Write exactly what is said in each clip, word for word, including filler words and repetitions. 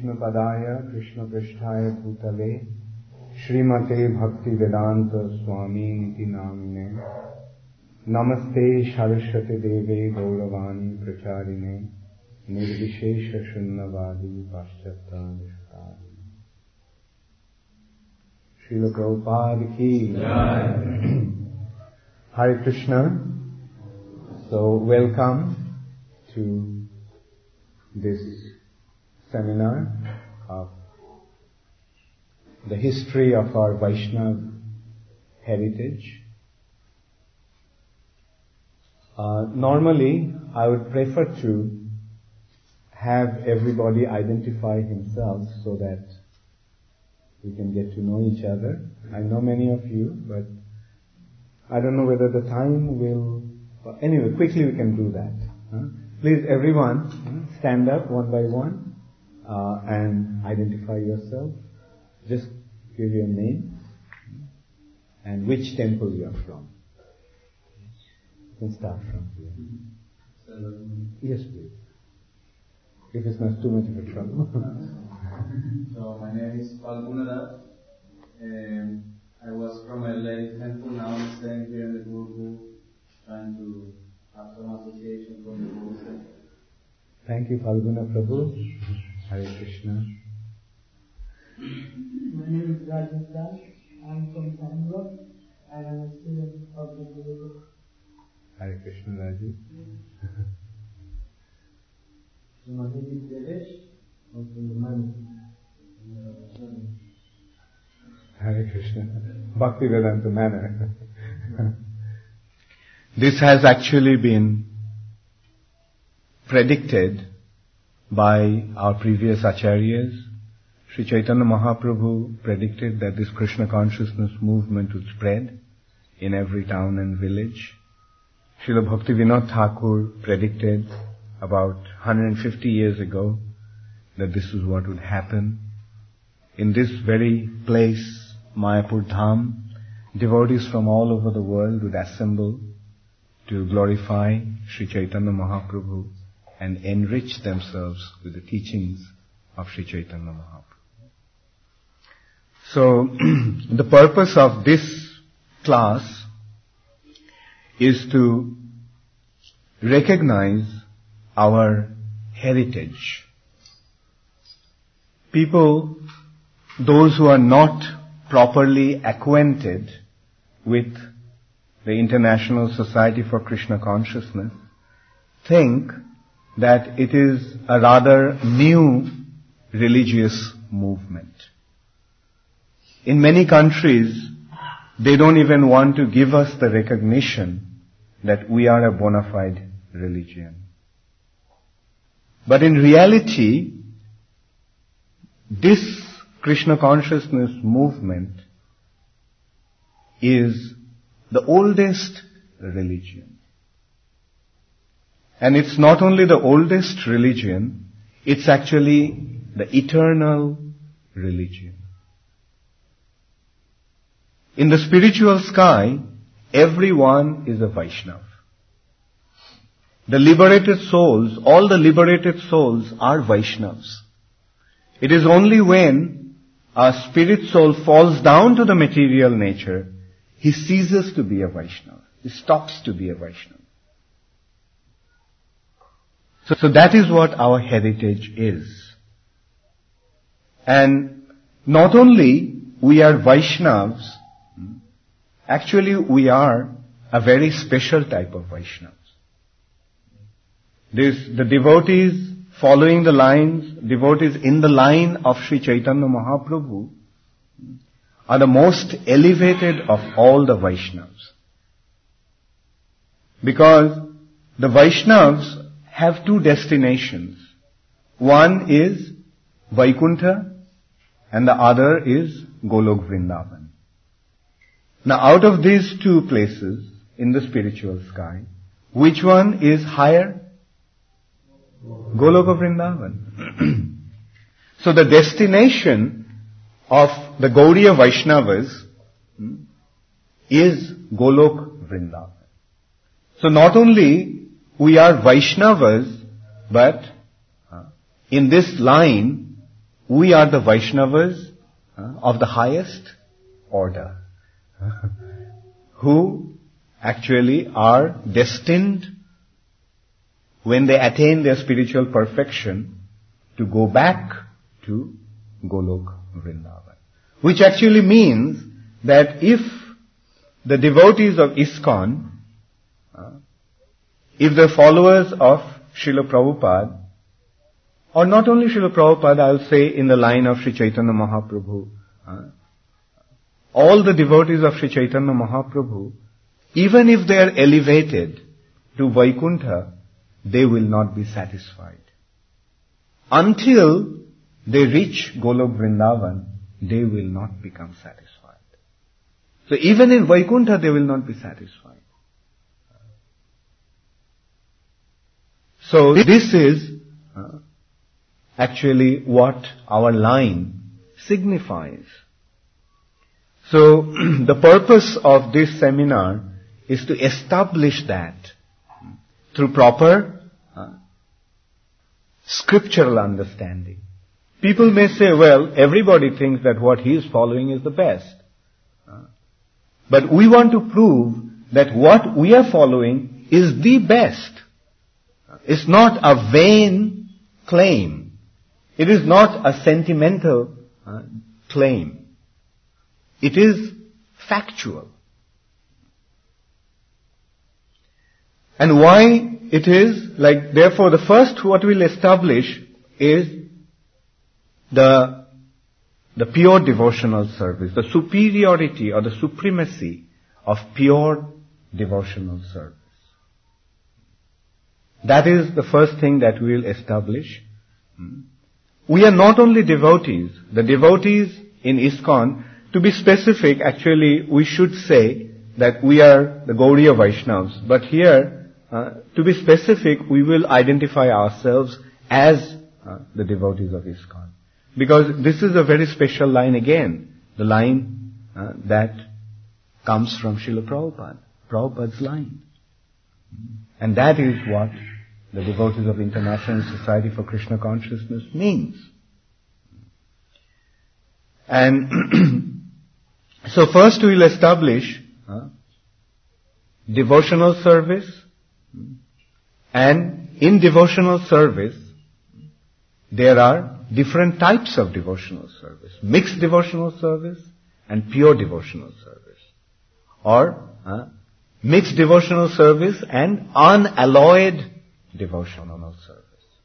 Vishnupadaya Krishna Pristhaya Bhutale Srimate Bhakti Vedanta Swami Niti Namine Namaste Saraswati Deve Gauravani Pracharine Nirvishesha Shunnavadi Paschata Nishkari. Srila Prabhupada Ki Jai. Hare Krishna. So welcome to this seminar of the history of our Vaishnava heritage. Uh, normally, I would prefer to have everybody identify himself so that we can get to know each other. I know many of you, but I don't know whether the time will... Well, anyway, quickly we can do that. Huh? Please, everyone, stand up one by one uh, and identify yourself. Just give your name and which temple you are from. You can start from here. Yes, please. If it's not too much of a trouble. So, my name is Palgunara. Um, I was from a lady temple. Now I'm staying here in the Guru, trying to have some association from the Guru. Thank you, Falguna Prabhu. Hare Krishna. My name is Rajesh Das. I'm from Bangalore and I'm a student of the Guru. Hare Krishna, Rajesh. My name is Devesh. I'm from the Mani. Hare Krishna. Bhakti Vedanta manner. This has actually been predicted by our previous acharyas. Sri Chaitanya Mahaprabhu predicted that this Krishna consciousness movement would spread in every town and village. Srila Bhaktivinoda Thakur predicted about one hundred fifty years ago that this is what would happen. In this very place, Mayapur Dham, devotees from all over the world would assemble to glorify Sri Chaitanya Mahaprabhu and enrich themselves with the teachings of Sri Chaitanya Mahaprabhu. So, the purpose of this class is to recognize our heritage. People, those who are not properly acquainted with the International Society for Krishna Consciousness, think that it is a rather new religious movement. In many countries, they don't even want to give us the recognition that we are a bona fide religion. But in reality, this Krishna consciousness movement is the oldest religion. And it's not only the oldest religion, it's actually the eternal religion. In the spiritual sky, everyone is a Vaishnava. The liberated souls, all the liberated souls are Vaishnavas. It is only when a spirit soul falls down to the material nature, he ceases to be a Vaishnava. He stops to be a Vaishnava. So, so that is what our heritage is. And not only we are Vaishnavas, actually we are a very special type of Vaishnavas. This, the devotees following the lines, devotees in the line of Sri Chaitanya Mahaprabhu are the most elevated of all the Vaishnavas. Because the Vaishnavas have two destinations. One is Vaikuntha and the other is Golok Vrindavan. Now out of these two places in the spiritual sky, which one is higher? Goloka Vrindavan. So the destination of the Gaudiya Vaishnavas is Golok Vrindavan. So not only we are Vaishnavas, but in this line we are the Vaishnavas uh, of the highest order, who actually are destined, when they attain their spiritual perfection, to go back to Golok Vrindavan. Which actually means that if the devotees of ISKCON, uh, if the followers of Srila Prabhupada, or not only Srila Prabhupada, I'll say in the line of Sri Chaitanya Mahaprabhu, uh, all the devotees of Sri Chaitanya Mahaprabhu, even if they are elevated to Vaikuntha, they will not be satisfied. Until they reach Golok Vrindavan, they will not become satisfied. So even in Vaikuntha, they will not be satisfied. So this is uh, actually what our line signifies. So the purpose of this seminar is to establish that through proper uh, scriptural understanding. People may say, well, everybody thinks that what he is following is the best. Uh, but we want to prove that what we are following is the best. It's not a vain claim. It is not a sentimental uh, claim. It is factual. And why it is, like, therefore the first what we'll establish is the, the pure devotional service, the superiority or the supremacy of pure devotional service. That is the first thing that we will establish. We are not only devotees. The devotees in ISKCON, to be specific, actually we should say that we are the Gaudiya Vaishnavas. But here, uh, to be specific, we will identify ourselves as uh, the devotees of ISKCON. Because this is a very special line again. The line uh, that comes from Srila Prabhupada. Prabhupada's line. And that is what the devotees of International Society for Krishna Consciousness means. And so first we will establish uh, devotional service, and in devotional service there are different types of devotional service. Mixed devotional service and pure devotional service. Or uh, mixed devotional service and unalloyed devotional service.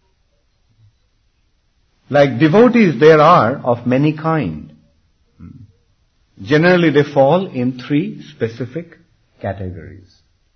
Like devotees there are of many kind. Generally they fall in three specific categories.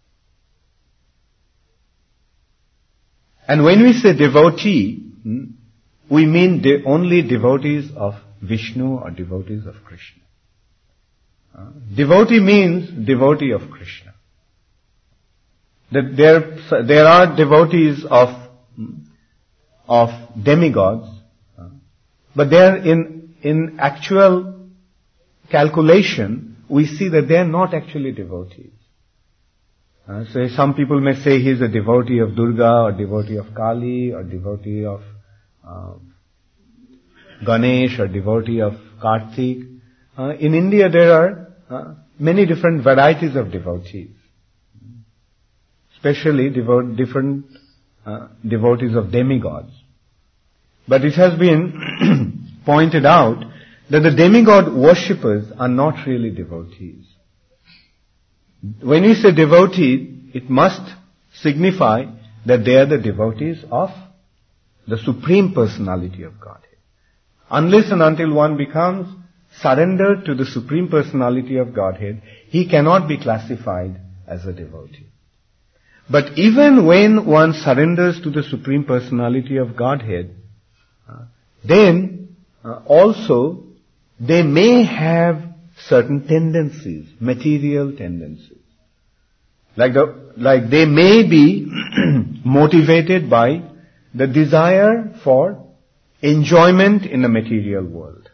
And when we say devotee, we mean de- only devotees of Vishnu or devotees of Krishna. Uh, devotee means devotee of Krishna. That there, there are devotees of, of demigods, uh, but they are in, in actual calculation, we see that they are not actually devotees. Uh, so some people may say he is a devotee of Durga or devotee of Kali or devotee of uh, Ganesh or devotee of Kartik. Uh, in India there are uh, many different varieties of devotees. Especially devo- different uh, devotees of demigods. But it has been pointed out that the demigod worshippers are not really devotees. When we say devotee, it must signify that they are the devotees of the Supreme Personality of Godhead. Unless and until one becomes surrendered to the Supreme Personality of Godhead, he cannot be classified as a devotee. But even when one surrenders to the Supreme Personality of Godhead, uh, then uh, also they may have certain tendencies, material tendencies. Like the, like they may be motivated by the desire for enjoyment in the material world.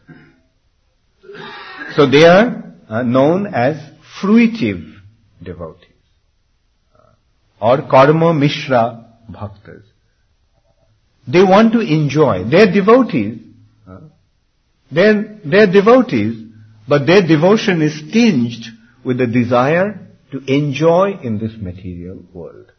So they are uh, known as fruitive devotees. Or karma mishra bhaktas. They want to enjoy. They are devotees, uh, They're, they're devotees, but their devotion is tinged with the desire to enjoy in this material world.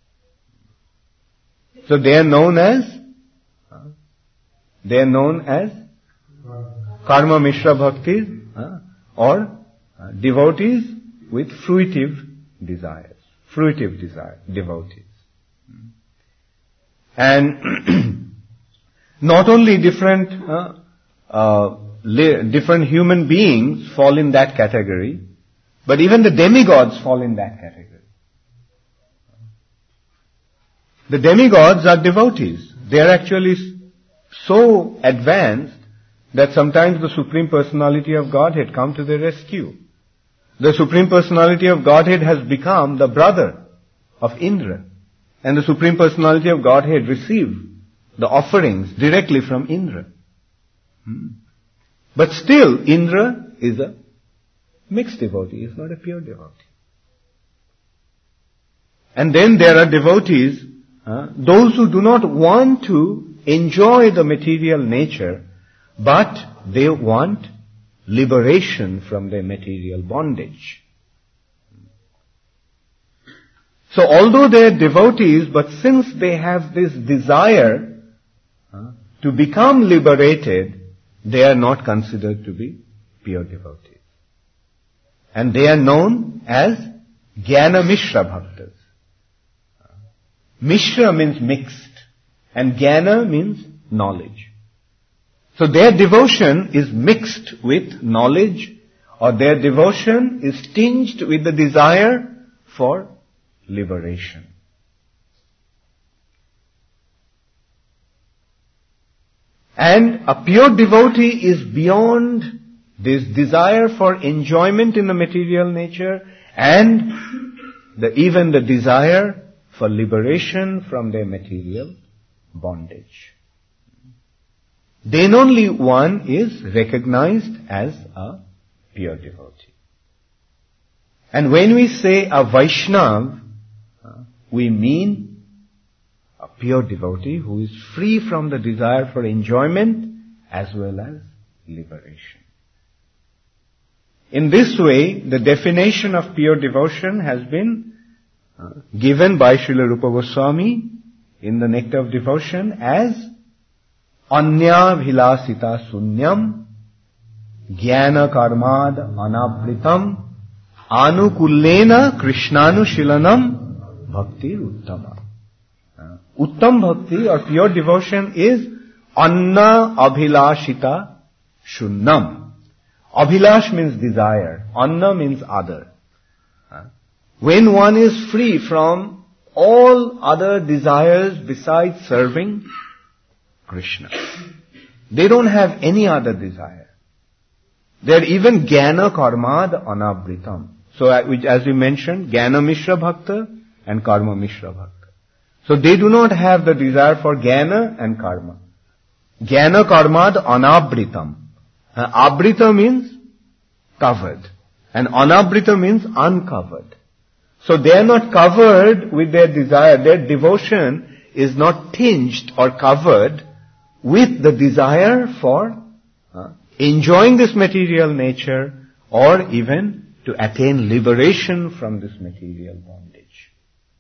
So they are known as, they are known as Karma Mishra Bhaktis, or devotees with fruitive desires, fruitive desire, devotees. And not only different uh, uh, li- different human beings fall in that category, but even the demigods fall in that category. The demigods are devotees. They are actually so advanced that sometimes the Supreme Personality of Godhead come to their rescue. The Supreme Personality of Godhead has become the brother of Indra. And the Supreme Personality of Godhead receive the offerings directly from Indra. Hmm. But still, Indra is a mixed devotee, is not a pure devotee. And then there are devotees, uh, those who do not want to enjoy the material nature, but they want liberation from their material bondage. So although they are devotees, but since they have this desire uh, to become liberated, they are not considered to be pure devotees. And they are known as Jnana Mishra Bhaktas. Mishra means mixed, and Jnana means knowledge. So their devotion is mixed with knowledge, or their devotion is tinged with the desire for liberation. And a pure devotee is beyond this desire for enjoyment in the material nature and the, even the desire for liberation from their material bondage. Then only one is recognized as a pure devotee. And when we say a Vaishnav, we mean a pure devotee who is free from the desire for enjoyment as well as liberation. In this way, the definition of pure devotion has been uh, given by Srila Rupa Goswami in the Nectar of Devotion as Anya Vilasita Sunyam Jnana Karmad Anabritam Anukullena Krishnanushilanam Bhakti Uttama. Uh, Uttam Bhakti or pure devotion is Anna Abhilashita Shunnam. Abhilash means desire. Anna means other. Uh, when one is free from all other desires besides serving Krishna, they don't have any other desire. They are even Jnana Karmad Anabritam. So as we mentioned, Jnana Mishra Bhakta and Karma Mishra Bhakta. So they do not have the desire for Jnana and Karma. Jnana Karmad Anabritam. Uh, Abrita means covered. And Anabrita means uncovered. So they are not covered with their desire. Their devotion is not tinged or covered with the desire for uh, enjoying this material nature or even to attain liberation from this material bondage.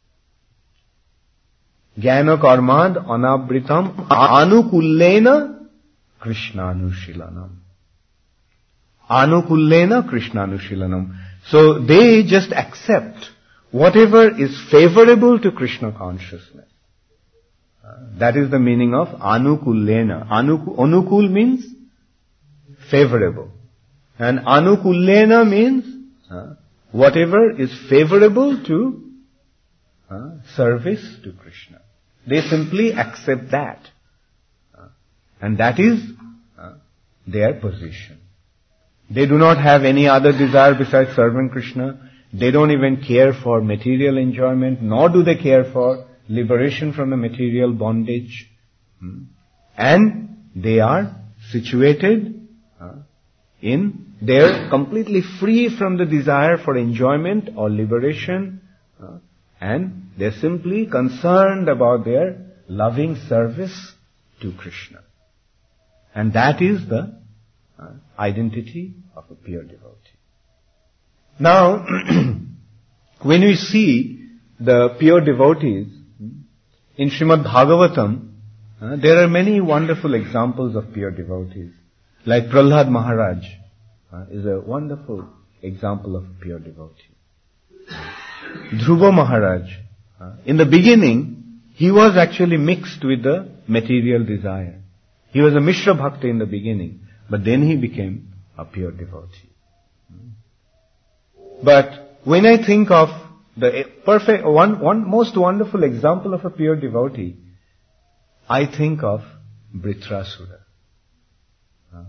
Jnana Karmad Anabritam Anukullena Krishnanushilanam. Anukullena Krishnanushilanam. So they just accept whatever is favorable to Krishna consciousness. Uh, that is the meaning of Anukullena. Anuku, Anukul means favorable. And Anukullena means uh, whatever is favorable to uh, service to Krishna. They simply accept that. Uh, and that is uh, their position. They do not have any other desire besides serving Krishna. They don't even care for material enjoyment, nor do they care for liberation from the material bondage. Hmm. And they are situated uh, in, they are completely free from the desire for enjoyment or liberation, uh, and they're simply concerned about their loving service to Krishna. And that is the uh, identity of a pure devotee. Now, when we see the pure devotees in Srimad Bhagavatam, uh, there are many wonderful examples of pure devotees. Like Prahlad Maharaj uh, is a wonderful example of a pure devotee. Dhruva Maharaj, uh, in the beginning, he was actually mixed with the material desire. He was a Mishra Bhakta in the beginning, but then he became a pure devotee. But when I think of the perfect, one, one most wonderful example of a pure devotee, I think of Britrasura. Uh,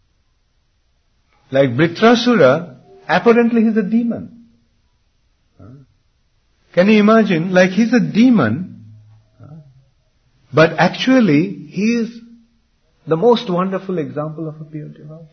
like Britrasura, apparently he's a demon. Uh, can you imagine? Like he's a demon, uh, but actually he is the most wonderful example of a pure devotee.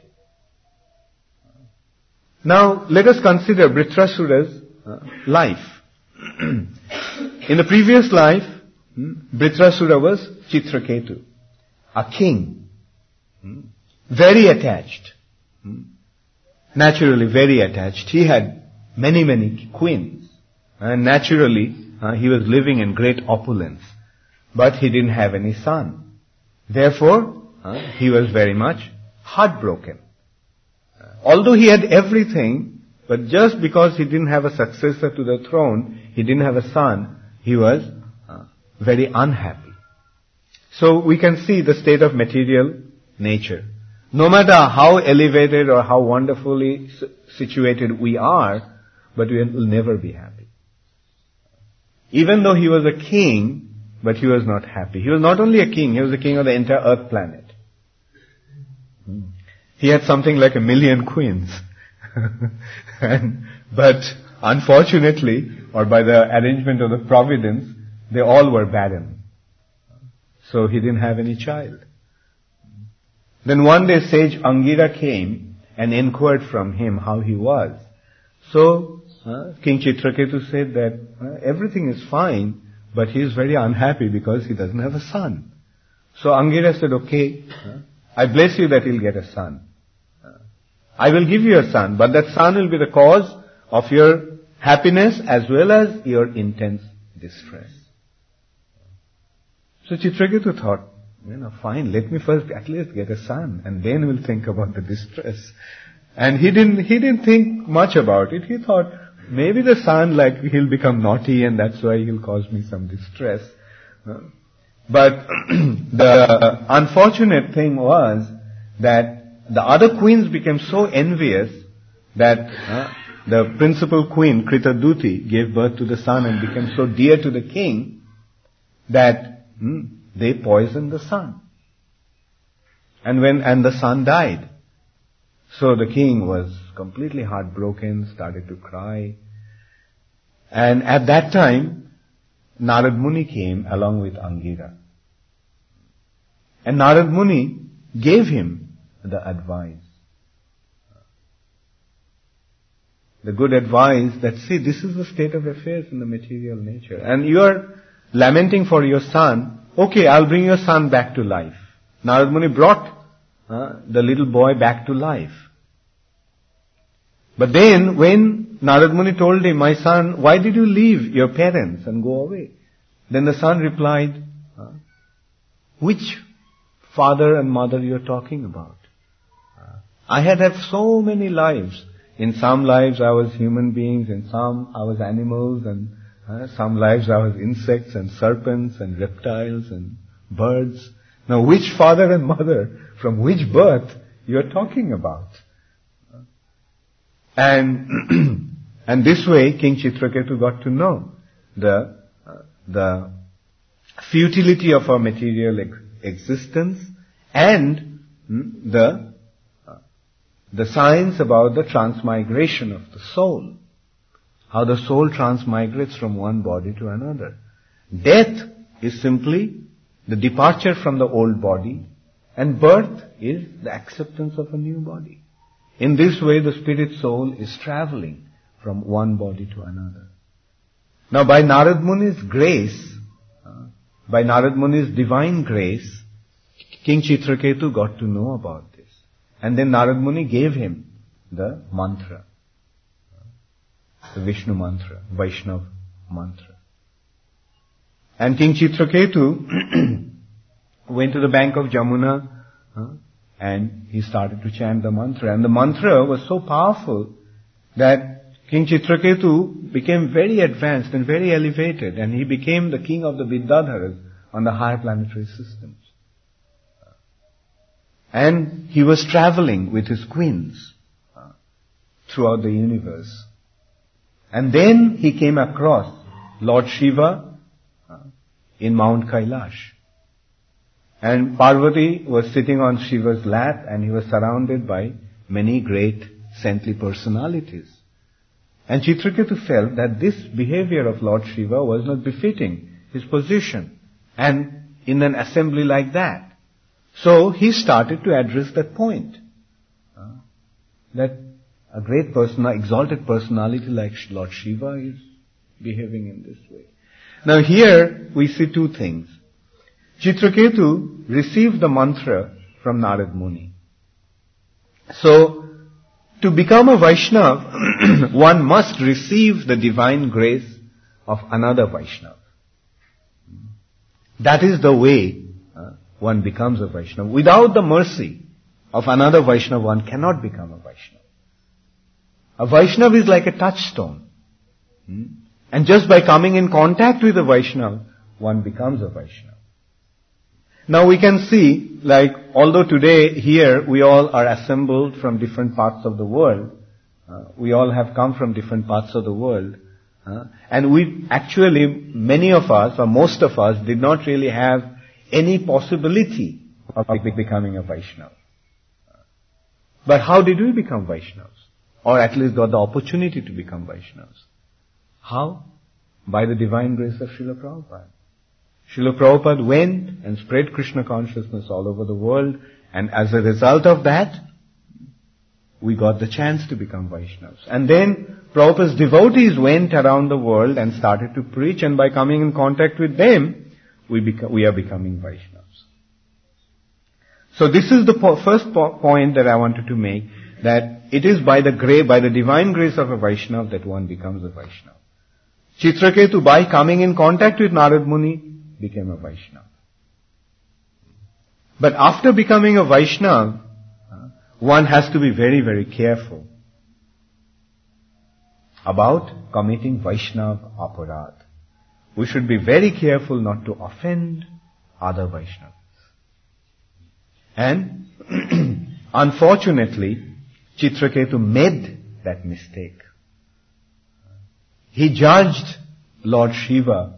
Now, let us consider Britrasura's uh, life. In the previous life, hmm, Britrasura was Chitraketu, a king, hmm, very attached, hmm, naturally very attached. He had many, many queens, and naturally uh, he was living in great opulence, but he didn't have any son. Therefore, uh, he was very much heartbroken. Although he had everything, but just because he didn't have a successor to the throne, he didn't have a son, he was uh, very unhappy. So we can see the state of material nature. No matter how elevated or how wonderfully situated we are, but we will never be happy. Even though he was a king, but he was not happy. He was not only a king, he was the king of the entire earth planet. Hmm. He had something like a million queens. and, but unfortunately, or by the arrangement of the providence, they all were barren. So he didn't have any child. Then one day sage Angira came and inquired from him how he was. So uh, King Chitraketu said that uh, everything is fine, but he is very unhappy because he doesn't have a son. So Angira said, okay, uh, I bless you that he'll get a son. I will give you a son, but that son will be the cause of your happiness as well as your intense distress. So Chitraketu thought, you know, fine, let me first at least get a son, and then we'll think about the distress. And he didn't, he didn't think much about it. He thought, maybe the son, like, he'll become naughty and that's why he'll cause me some distress. But the unfortunate thing was that the other queens became so envious that uh, the principal queen, Kritaduti, gave birth to the son and became so dear to the king that hmm, they poisoned the son. And when, and the son died. So the king was completely heartbroken, started to cry. And at that time, Narad Muni came along with Angira. And Narad Muni gave him the advice. The good advice that, see, this is the state of affairs in the material nature. And you are lamenting for your son. Okay, I'll bring your son back to life. Narad Muni brought uh, the little boy back to life. But then when Narad Muni told him, my son, why did you leave your parents and go away? Then the son replied, uh, which father and mother you're talking about? I had had so many lives. In some lives I was human beings, in some I was animals, and uh, some lives I was insects and serpents and reptiles and birds. Now which father and mother, from which birth you are talking about? And and this way King Chitraketu got to know the uh, the futility of our material ex- existence and mm, the The science about the transmigration of the soul. How the soul transmigrates from one body to another. Death is simply the departure from the old body, and birth is the acceptance of a new body. In this way, the spirit soul is traveling from one body to another. Now, by Narad Muni's grace, uh, by Narad Muni's divine grace, King Chitraketu got to know about this. And then Narad Muni gave him the mantra, the Vishnu mantra, Vaishnav mantra. And King Chitraketu went to the bank of Jamuna uh, and he started to chant the mantra. And the mantra was so powerful that King Chitraketu became very advanced and very elevated, and he became the king of the Vidyadharas on the higher planetary systems. And he was traveling with his queens uh, throughout the universe. And then he came across Lord Shiva uh, in Mount Kailash. And Parvati was sitting on Shiva's lap, and he was surrounded by many great saintly personalities. And Chitraketu felt that this behavior of Lord Shiva was not befitting his position, and in an assembly like that. So he started to address that point. Uh, that a great person, an exalted personality like Lord Shiva is behaving in this way. Now here we see two things. Chitraketu received the mantra from Narad Muni. So, to become a Vaishnava, one must receive the divine grace of another Vaishnava. That is the way uh, one becomes a Vaishnava. Without the mercy of another Vaishnava, one cannot become a Vaishnava. A Vaishnava is like a touchstone. Hmm? And just by coming in contact with a Vaishnava, one becomes a Vaishnava. Now we can see, like, although today here we all are assembled from different parts of the world, uh, we all have come from different parts of the world, uh, and we actually, many of us, or most of us, did not really have any possibility of becoming a Vaishnava. But how did we become Vaishnavas? Or at least got the opportunity to become Vaishnavas? How? By the divine grace of Srila Prabhupada. Srila Prabhupada went and spread Krishna consciousness all over the world, and as a result of that, we got the chance to become Vaishnavas. And then Prabhupada's devotees went around the world and started to preach, and by coming in contact with them, we, beca- we are becoming Vaishnavas. So this is the po- first po- point that I wanted to make, that it is by the grace, by the divine grace of a Vaishnava that one becomes a Vaishnava. Chitraketu, by coming in contact with Narad Muni, became a Vaishnava. But after becoming a Vaishnava, one has to be very, very careful about committing Vaishnava aparadh. We should be very careful not to offend other Vaishnavas. And unfortunately, Chitraketu made that mistake. He judged Lord Shiva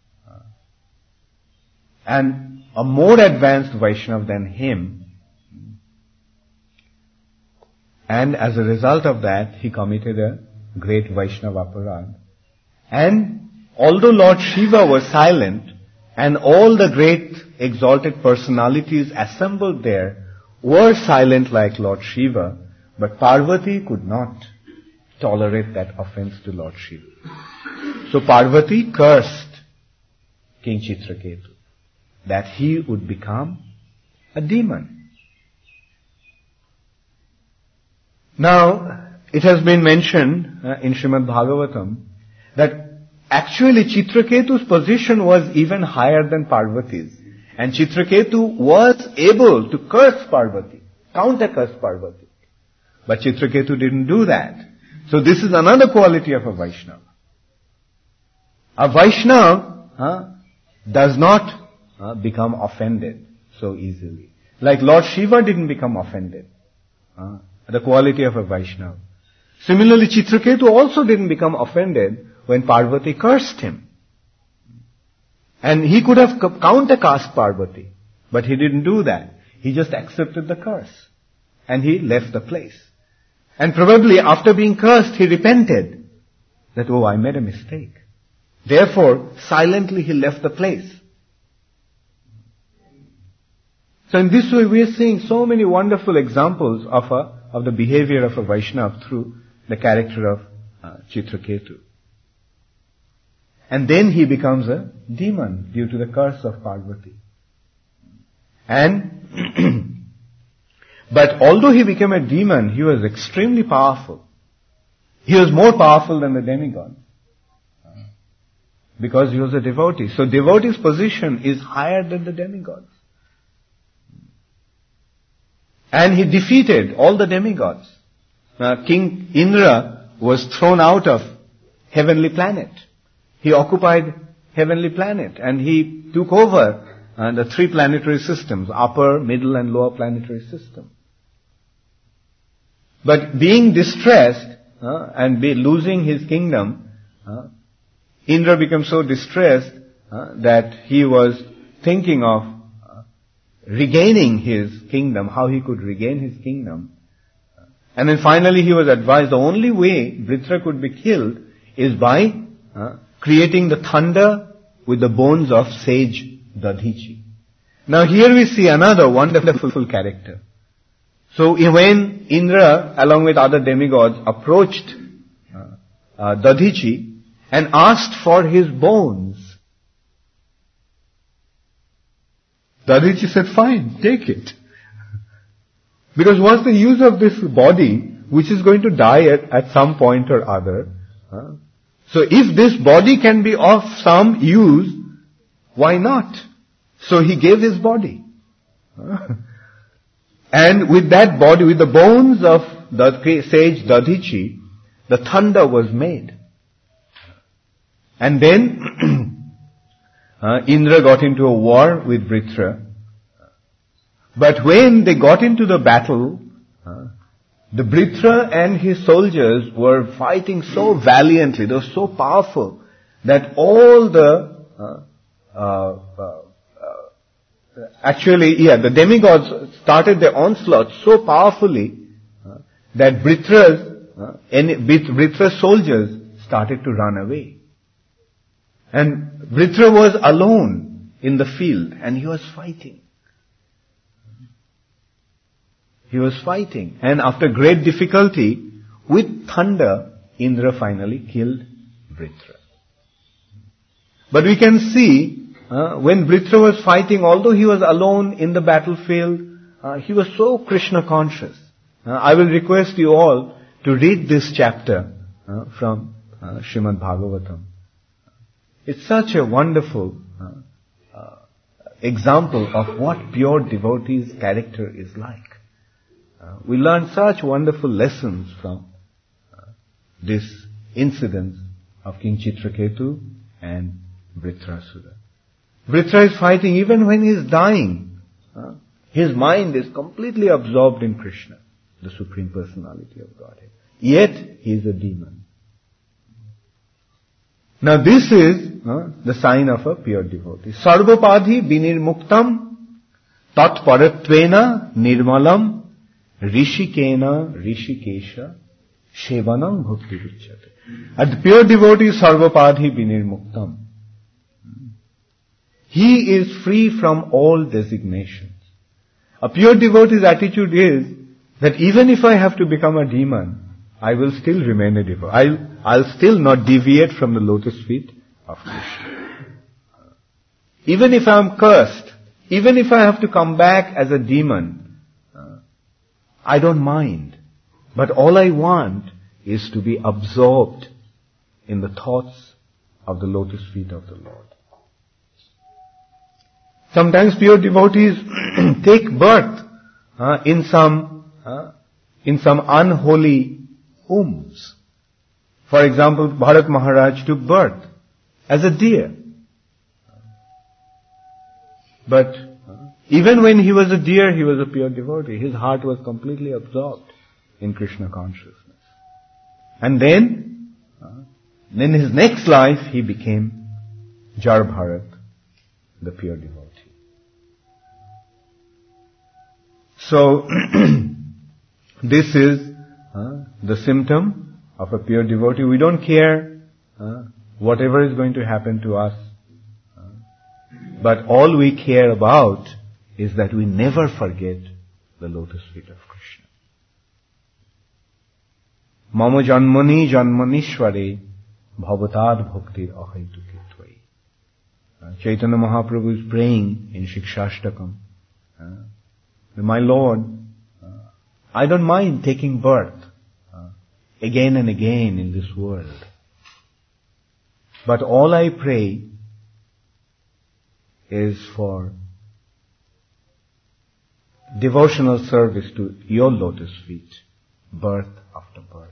and a more advanced Vaishnava than him. And as a result of that, he committed a great Vaishnava aparadh. And although Lord Shiva was silent, and all the great exalted personalities assembled there were silent like Lord Shiva, but Parvati could not tolerate that offense to Lord Shiva. So Parvati cursed King Chitraketu that he would become a demon. Now, it has been mentioned uh, in Srimad Bhagavatam that actually Chitraketu's position was even higher than Parvati's. And Chitraketu was able to curse Parvati, counter-curse Parvati. But Chitraketu didn't do that. So this is another quality of a Vaishnava. A Vaishnava uh, does not uh, become offended so easily. Like Lord Shiva didn't become offended. Uh, the quality of a Vaishnava. Similarly, Chitraketu also didn't become offended when Parvati cursed him. And he could have counter-cursed Parvati, but he didn't do that. He just accepted the curse. And he left the place. And probably after being cursed, he repented that, oh, I made a mistake. Therefore, silently he left the place. So in this way, we are seeing so many wonderful examples of a, of the behavior of a Vaishnava through the character of uh, Chitraketu. And then he becomes a demon due to the curse of Parvati. And But although he became a demon, he was extremely powerful. He was more powerful than the demigod. Because he was a devotee. So devotee's position is higher than the demigods. And he defeated all the demigods. Uh, King Indra was thrown out of heavenly planet. He occupied heavenly planet and he took over uh, the three planetary systems, upper, middle and lower planetary system. But being distressed uh, and be losing his kingdom, uh, Indra became so distressed uh, that he was thinking of uh, regaining his kingdom, how he could regain his kingdom. And then finally he was advised the only way Vritra could be killed is by uh, creating the thunder with the bones of sage Dadhichi. Now here we see another wonderful character. So when Indra, along with other demigods, approached uh, uh, Dadhichi and asked for his bones, Dadhichi said, fine, take it. Because what's the use of this body which is going to die at, at some point or other? Huh? So if this body can be of some use, why not? So he gave his body. Huh? And with that body, with the bones of the sage Dadhichi, the thunder was made. And then uh, Indra got into a war with Vritra. But when they got into the battle, uh, the Vritra and his soldiers were fighting so valiantly, they were so powerful, that all the, uh, uh, uh, uh, actually, yeah, the demigods started their onslaught so powerfully uh, that Vritra's, uh, any, Vritra's soldiers started to run away. And Vritra was alone in the field and he was fighting. He was fighting. And after great difficulty, with thunder, Indra finally killed Vritra. But we can see, uh, when Vritra was fighting, although he was alone in the battlefield, uh, he was so Krishna conscious. Uh, I will request you all to read this chapter uh, from uh, Srimad Bhagavatam. It's such a wonderful uh, uh, example of what pure devotee's character is like. Uh, we learn such wonderful lessons from uh, this incident of King Chitraketu and Vritrasura. Vritra is fighting even when he is dying. Uh, his mind is completely absorbed in Krishna, the Supreme Personality of Godhead. Yet he is a demon. Now this is uh, the sign of a pure devotee. Sarvapadhi binirmuktam tatparatvena nirmalam Rishikena Rishikesha Shevanam Bhakti Vichyate. And the pure devotee is Sarvapadhi Binirmuktam. He is free from all designations. A pure devotee's attitude is that even if I have to become a demon, I will still remain a devotee. I'll, I'll still not deviate from the lotus feet of Krishna. Even if I am cursed, even if I have to come back as a demon, I don't mind. But all I want is to be absorbed in the thoughts of the lotus feet of the Lord. Sometimes pure devotees take birth uh, in some uh, in some unholy wombs. For example, Bharat Maharaj took birth as a deer. But even when he was a deer, he was a pure devotee. His heart was completely absorbed in Krishna consciousness. And then, uh, in his next life, he became Jar Bharat, the pure devotee. So, this is uh, the symptom of a pure devotee. We don't care uh, whatever is going to happen to us. Uh, but all we care about is that we never forget the lotus feet of Krishna. Mama janmani janmanishware bhavatad bhaktir ahaytuke tvai. Chaitanya Mahaprabhu is praying in Shikshashtakam. Uh, My Lord, uh, I don't mind taking birth uh, again and again in this world. But all I pray is for devotional service to your lotus feet, birth after birth.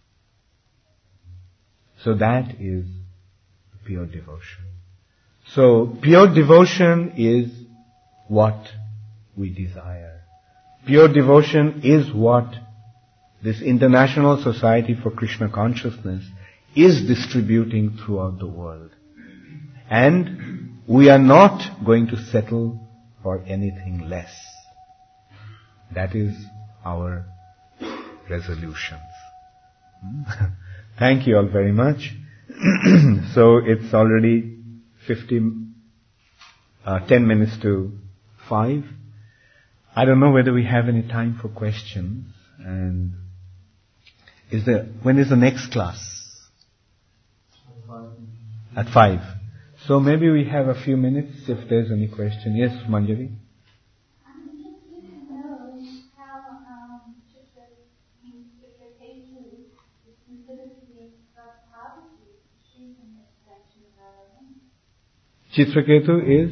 So that is pure devotion. So pure devotion is what we desire. Pure devotion is what this International Society for Krishna Consciousness is distributing throughout the world. And we are not going to settle for anything less. That is our resolutions. Thank you all very much. So it's already fifteen, uh, ten minutes to five. I don't know whether we have any time for questions. And is there, when is the next class? At five. So maybe we have a few minutes if there's any question. Yes, Manjari? Chitraketu is?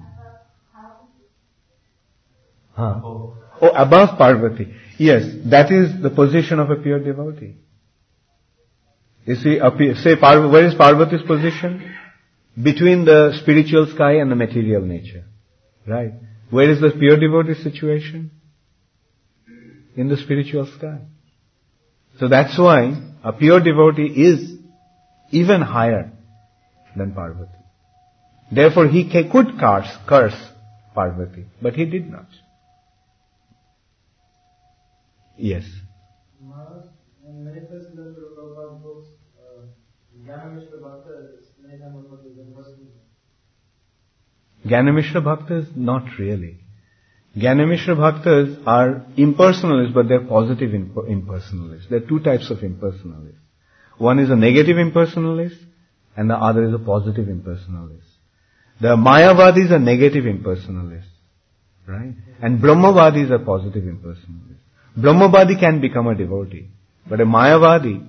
Huh. Oh, above Parvati. Yes, that is the position of a pure devotee. You see, say, where is Parvati's position? Between the spiritual sky and the material nature. Right? Where is the pure devotee situation? In the spiritual sky. So that's why a pure devotee is even higher than Parvati. Therefore he could curse, curse Parvati, but he did not. Yes. Maharaj, in many places in the Prabhupada books, Gyanamishra Bhakta is made them about the person. Gyanamishra Bhaktas, not really. Gyanamishra Bhaktas are impersonalists, but they're positive imp- impersonalists. There are two types of impersonalists. One is a negative impersonalist, and the other is a positive impersonalist. The Mayavadis are negative impersonalists, right? And Brahmavadis are positive impersonalists. Brahmavadi can become a devotee, but a Mayavadi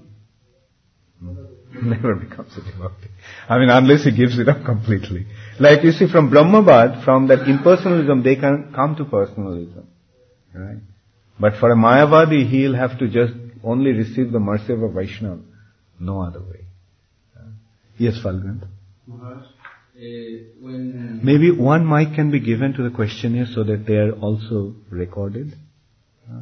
never becomes a devotee. I mean, unless he gives it up completely. Like you see, from Brahmavad, from that impersonalism, they can come to personalism, right? But for a Mayavadi, he'll have to just only receive the mercy of a Vaishnava, no other way. Uh, yes, Falguni. Maharaj, uh, when maybe one mic can be given to the questionnaire so that they are also recorded. Huh?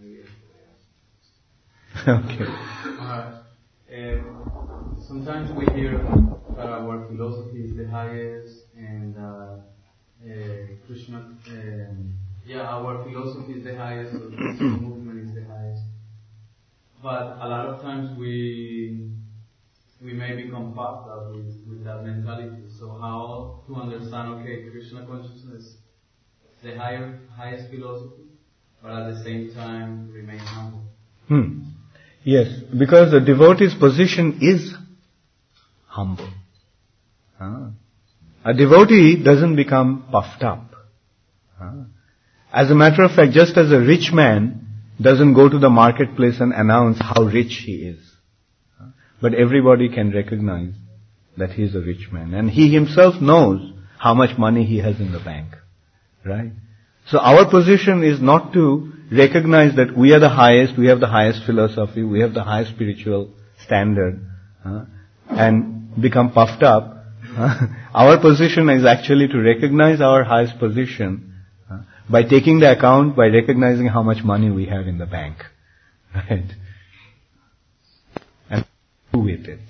Okay. Maharaj, uh, sometimes we hear that our philosophy is the highest, and uh, uh, Krishna, um, yeah, our philosophy is the highest, so the Krishna movement is the highest. But a lot of times we we may become puffed up with, with that mentality. So how to understand, okay, Krishna consciousness, the higher, highest philosophy, but at the same time remain humble. Hmm. Yes, because the devotee's position is humble. Huh? A devotee doesn't become puffed up. Huh? As a matter of fact, just as a rich man doesn't go to the marketplace and announce how rich he is. Huh? But everybody can recognize that he is a rich man. And he himself knows how much money he has in the bank. Right? So our position is not to recognize that we are the highest, we have the highest philosophy, we have the highest spiritual standard, uh, and become puffed up. Uh, our position is actually to recognize our highest position uh, by taking the account, by recognizing how much money we have in the bank. Right? And do with it.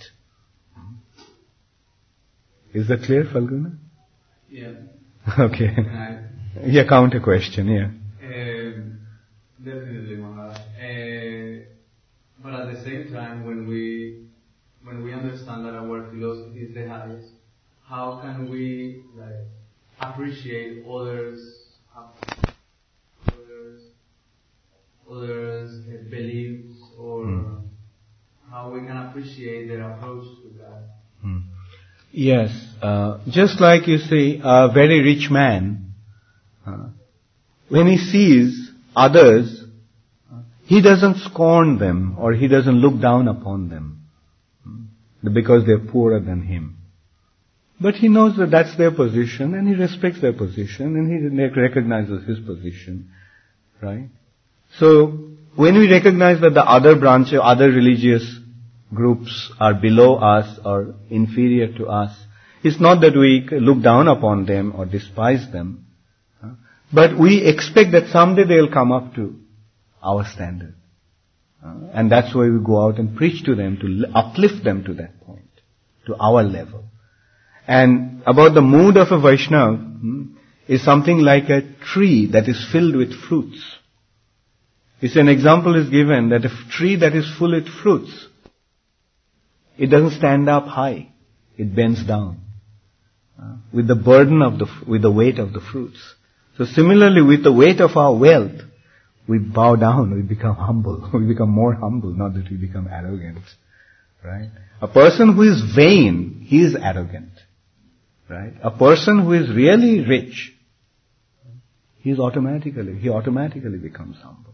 Is that clear, Falguni? Yeah. Okay. I, yeah, counter question, yeah. Um, definitely, Maharaj. Uh, but at the same time, when we when we understand that our philosophy is the highest, how can we like appreciate others, others, others' uh, beliefs, or mm. how we can appreciate their approach to God? Mm. Yes, uh, just like you see, a very rich man, uh, when he sees others, uh, He doesn't scorn them or he doesn't look down upon them because they're poorer than him. But he knows that that's their position and he respects their position and he recognizes his position. Right? So, when we recognize that the other branches, other religious groups are below us or inferior to us, it's not that we look down upon them or despise them, but we expect that someday they'll come up to our standard. And that's why we go out and preach to them, to uplift them to that point, to our level. And about the mood of a Vaishnava hmm, is something like a tree that is filled with fruits. It's an example is given that a tree that is full with fruits, it doesn't stand up high, it bends down uh, with the burden of the, with the weight of the fruits. So similarly, with the weight of our wealth, we bow down, we become humble, we become more humble, not that we become arrogant, right? A person who is vain, he is arrogant, right? A person who is really rich, he is automatically, he automatically becomes humble.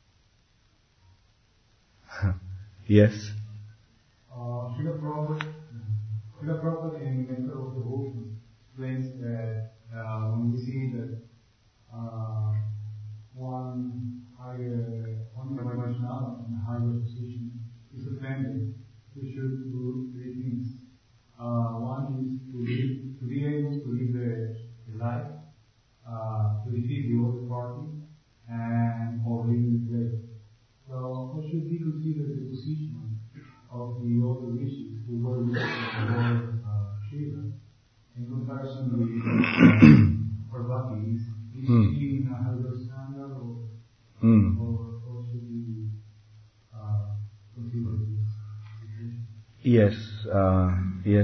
Yes? Uh, Srila Prabhupada, Srila Prabhupada in Mentor of Devotion explains that uh, when we see that uh, one higher, one Vaishnava in a higher position is offended, we should do three things. Uh, one is to, live, to be able to live the, the life, uh, to defeat the other party, and or live in place. So, how should we consider the position of the older rishis who were with the Lord uh, Shiva in comparison with uh, Parvati? Is, is mm. he in a higher standard or, mm. or how should we uh, consider this? Yes, uh, yes.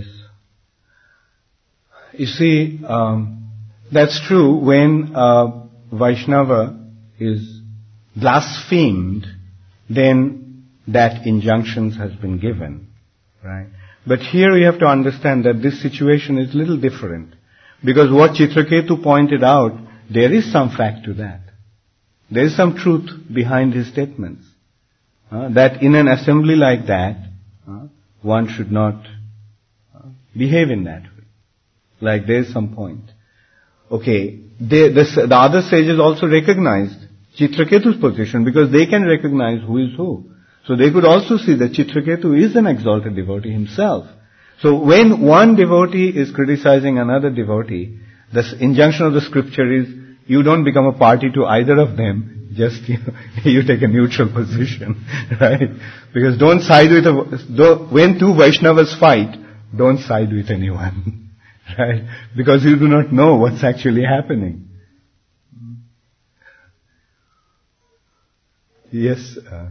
You see, um, that's true when uh, Vaishnava is blasphemed, then that injunctions has been given, right? But here we have to understand that this situation is a little different. Because what Chitraketu pointed out, there is some fact to that. There is some truth behind his statements. Uh, that in an assembly like that, uh, one should not uh, behave in that way. Like there is some point. Okay, they, this, the other sages also recognized Chitraketu's position because they can recognize who is who. So they could also see that Chitraketu is an exalted devotee himself. So when one devotee is criticizing another devotee, the injunction of the scripture is, you don't become a party to either of them, just you, know, you take a neutral position, right? Because don't side with a, when two Vaishnavas fight, don't side with anyone, right? Because you do not know what's actually happening. Yes. Uh,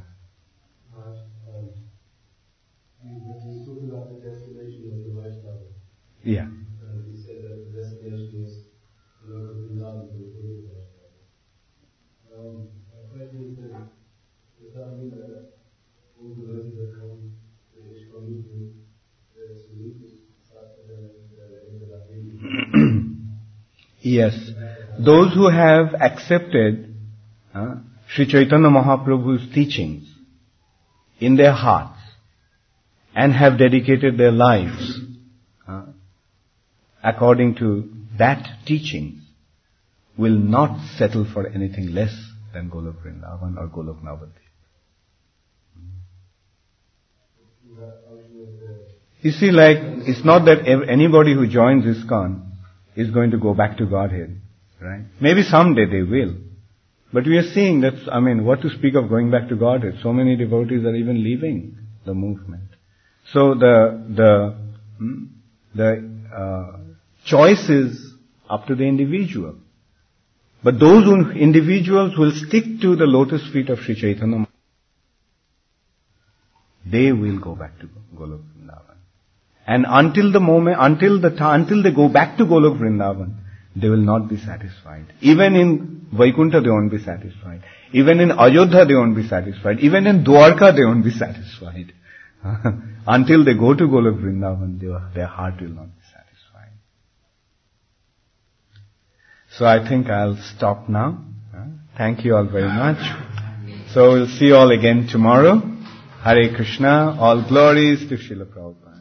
yeah. He said that the destination is the Lord of Vrindavan to the Guru Vaishnava. Um, my question is that, does that mean that all the devotees that come to the ISKCON movement, the Sulukus, yes. Those who have accepted uh, Sri Chaitanya Mahaprabhu's teachings in their hearts and have dedicated their lives uh, according to that teaching will not settle for anything less than Golok Vrindavan or Golok Navadvip. You see, like, it's not that anybody who joins ISKCON is going to go back to Godhead, right? Maybe someday they will. But we are seeing that, I mean, what to speak of going back to Godhead? So many devotees are even leaving the movement. So the, the, the, uh, choice is up to the individual. But those who, individuals will stick to the lotus feet of Sri Chaitanya, they will go back to Golok Vrindavan. And until the moment, until the until they go back to Golok Vrindavan, they will not be satisfied. Even in Vaikuntha they won't be satisfied. Even in Ayodhya they won't be satisfied. Even in Dwarka they won't be satisfied. Until they go to Golok Vrindavan, they, their heart will not be satisfied. So I think I'll stop now. Thank you all very much. So we'll see you all again tomorrow. Hare Krishna. All glories to Srila Prabhupada.